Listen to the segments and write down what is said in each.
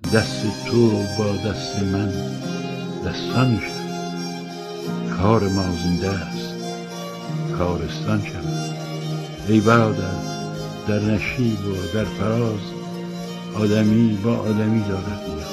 دست تو با دست من دستان میشه. کار ما زنده است کارستان شود. ای برادر، در نشیب و در فراز آدمی با آدمی دارد نیاز.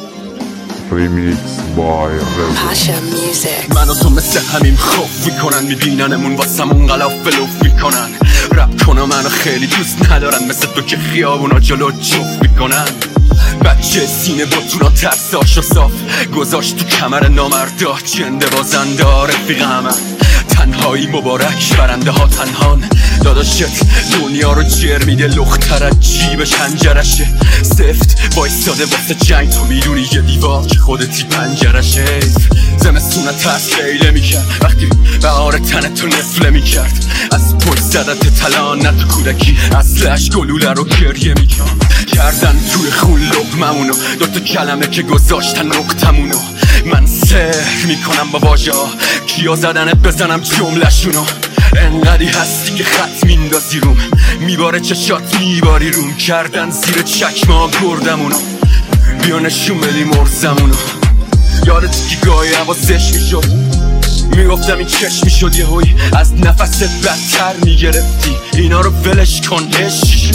ریمیکس بای پاشا میوزیک. من و تو مثل همین خوف میکنن، میبیننمون واسمون غلاف بلوف میکنن. رپ کنم منو خیلی دوست ندارن، مثل تو که خیابونا جلو جوف میکنن. بچه سینه با تونا ترساش و صاف گذاشت تو کمر نامردا جنده بازنده رفیق همه. تنهایی مبارک برنده ها تنهان. داداشت دنیا رو جر میده، لختر از جیبش هنجرشه. سفت وایستاده واسه جنگ، تو میدونی یه دیوار که خودتی پنجرشه. زمستونه ترس لیله میکرد وقتی بهار تن تو نفله میکرد. از پشت زدت تلان نه تو کودکی، اصلش گلوله رو گریه میکرد. کردن توی خون لقممونو، دوتا کلمه که گذاشتن نقطمونو. من سحر میکنم با واژه ها، کیا زدنت بزنم جمله‌شونو. انقدی هستی که خط میندازی روم، میباره چشات میباری روم. کردن زیر چکمه گردمونو، بیا نشون بدی مرزمونو. یادت که گاهی حواسش میشد، میگفتم این چشم میشد یه هوی از نفست بدتر میگرفتی. اینا رو ولش کن عشق،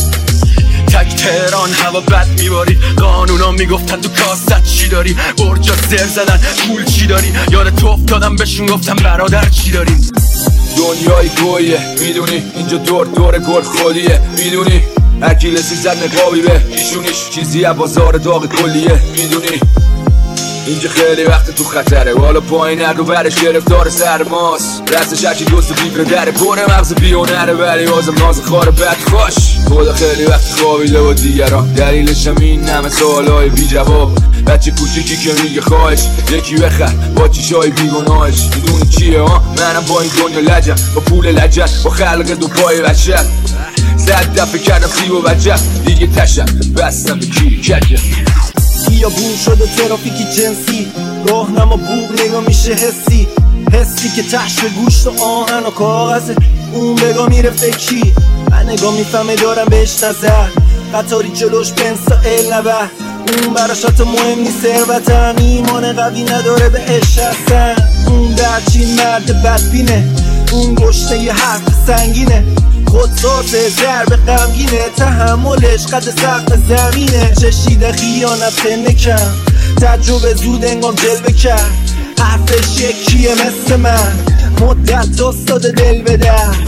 تک تهران هوا بد میباری. قانونا میگفتن تو کاست چی داری، برجا زر زدن پول چی داری. یاد تو افتادم بهشون گفتم برادر چی داری. دنیای گویه میدونی، اینجا دور گل خودیه میدونی. هرکی لسی زد نقابی به ایشونیش، چیزی از بازار داغ کلیه میدونی. اینجا خیلی وقت تو خطره، والا پایین رو برش گرفتار سرماست. رستش هرچی دوست بیبره دره، پره مغز بیونره ولی بازم ناز خاره بد خوش. خدا خیلی وقت خوابیده و دیگران، دلیلش هم این همه سوالای بی جواب. بچه کوچیکی که میگه خواهش یکی بخر با چیشای بیگناهش. میدونی چیه ها؟ منم با این دنیا لجم، با پول لجت، با خلق دو پای بچه. 100 دفعه کردم خیب و بچه دیگه تشم بستم به کیری کجه. خیابون شده ترافیکی جنسی، راهنما بوق نگاه میشه حسی. حسی که تحش به گوشت و آهن و کاغذه، اون بگاه میره فکری. من نگاه میفهمه دارم بهش نظر، قطاری جلوش پنسا نبه. اون براش حتی مهم نیست ثروتم، ایمان قوی نداره بهش هستن. اون درچین مرد بدبینه، اون گشته یه حرف سنگینه. خودسازه ضرب غمگینه، تحملش قد سقف زمینه. چشیده خیانت خنده کم، تجربه زود انگام جلوه کرد. حرفش یکیه مثل من، مدت استاد دل بده.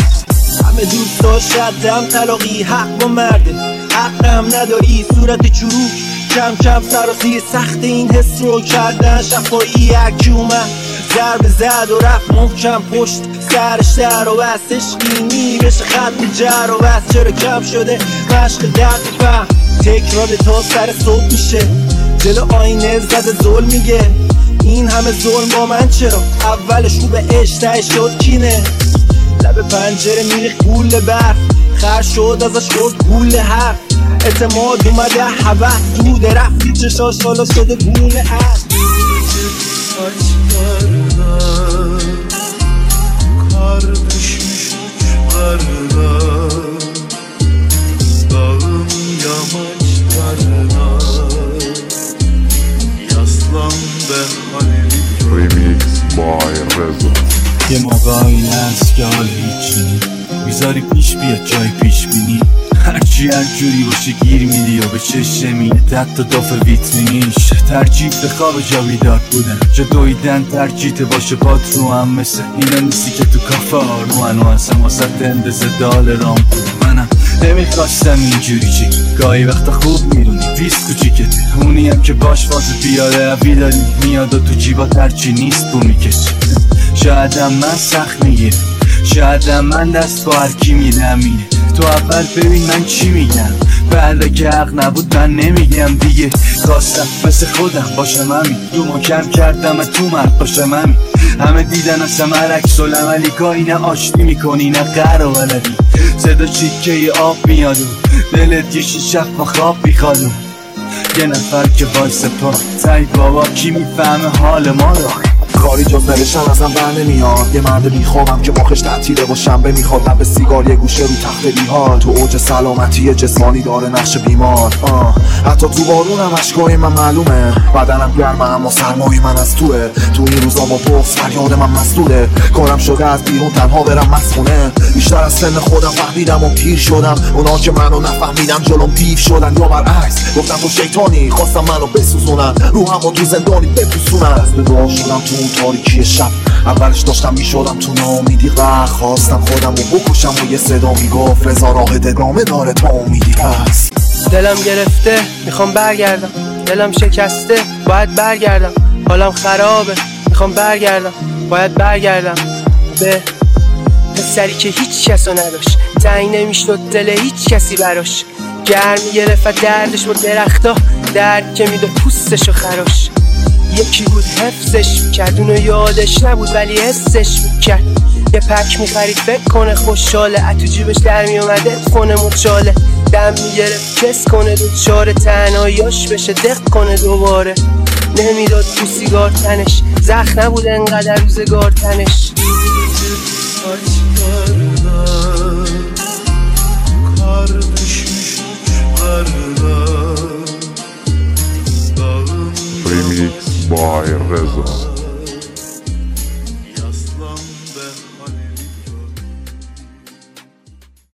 همه دوست داشتم طلاقی، حق با مرده، حقم نداری صورت چروک. کم کم سرازی سخت این حس رو کردن شفایی. یکی اومد ضربه زد و رفت محکم پشت سرش در و بست. عشقی میرش خط جر و بست، چرا کم شده مشق درد فهم. تکرار تا سر صبح میشه، جلو آینه زده ظلم میگه. این همه ظلم با من چرا؟ اولش رو به عشق شد کینه. لب پنجره میریخت گول برف، خر شد ازش خورد گول حرف. اعتماد اومده هوس دوده، رفتی چشاش حالا شده گونه عرف. kar düşmüş uçlarına, dağın yamaçlarına, yaslan be Halil. ریمیکس بای رضا. یه موقعی هست که حال هیچی میذاری پیش بیاد جای پیش بینی. هرچی هر جوری باشه گیر میدی و به چشم میده حتی داف ویترینیش. ترجیح به خواب جا بیدار بودن، جا دویدن ترجیحت باشه پات رو هم. مثل اینا نیستی که تو کافه آروان و اصلا واسه اندازه دال رام بود. منم نمیخواستم اینجوری چی، گاهی وقتا خوب میرونی ویست کوچیکت. اونی هم که باش واسه پیاده روی داری میاد و تو جیبا ترچی نیست بو میکشی. شایدم من سخت میگیرم، شایدم من دست با هرکی میدم. اینه تو اول ببین من چی میگم، بله که حق نبود من نمیگم دیگه. خواستم مثل خودم باشم همین، رو محکم کردم تو مرد باشم همین. همه دیدن اصلا عکس العملی، گاهی نه آشتی میکنی نه قهر و ولدی. صدا چیکه آب میاد و دلت یه شیشف و خواب میخواد. یه نفر که وایس پا تای بابا کی میفهمه حال ما رو. کاری جز نوشتن ازم بر نمیاد. یه مرد بیخوابم که مخش تعطیله و شنبه میخواد لب سیگار یه گوشه رو تخت بیحال. تو اوج سلامتی جسمانی داره نقش بیمار. حتی تو بارونم اشکای من معلومه. بدنم گرمه اما سرمای من از توه. تو این روزا با بغض فریاد من مسئوله. کارم شده از بیرون تنها برم مسخونه. بیشتر از سن خودم فهمیدم و پیر شدم. اونا که منو نفهمیدم جلوم دیو شدن. یا برعکس گفتم تو شیطانی خواستم منو بسوزونن. روحمو تو زندانی بپوسونن. از به راه شدم تو اون تاریکی شب. اولش داشتم میشدم تو ناامیدی غرق. خواستم خودم رو بکشم و یه صدا میگفت رضا راهت ادامه داره تا امیدی هست. دلم گرفته میخوام برگردم. دلم شکسته باید برگردم. حالم خرابه میخوام برگردم. باید برگردم به پسری که هیچ کسو نداشت. تنگ نمیشد دل هیچ کسی براش. گرم گرفت دردش با درختا. درد که میده پوستشو خراش. یکی بود حفظش میکرد اونو یادش نبود ولی حسش میکرد. یه پک میخرید فکر کنه خوشحاله. اتو جیبش در میومده خونه مچاله. دم میگرفت کس کنه دوچاره. تنهاییاش بشه دق کنه دوباره. نمیداد تو سیگار تنش. زخم نبود انقدر روزگار تنش. Remix by Reza.